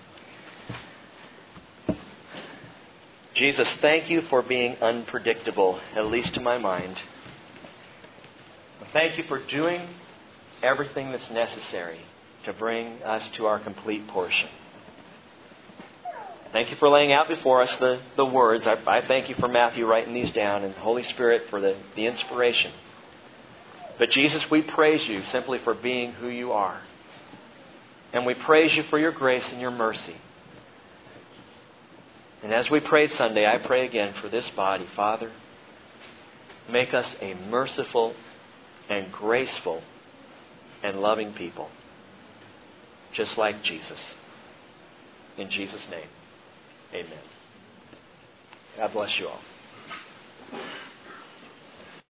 Jesus, thank You for being unpredictable, at least to my mind. Thank You for doing everything that's necessary to bring us to our complete portion. Thank You for laying out before us the, the words. I, I thank You for Matthew writing these down, and the Holy Spirit for the, the inspiration. But Jesus, we praise You simply for being who You are. And we praise You for Your grace and Your mercy. And as we prayed Sunday, I pray again for this body. Father, make us a merciful and graceful and loving people, just like Jesus. In Jesus' name, amen. God bless you all.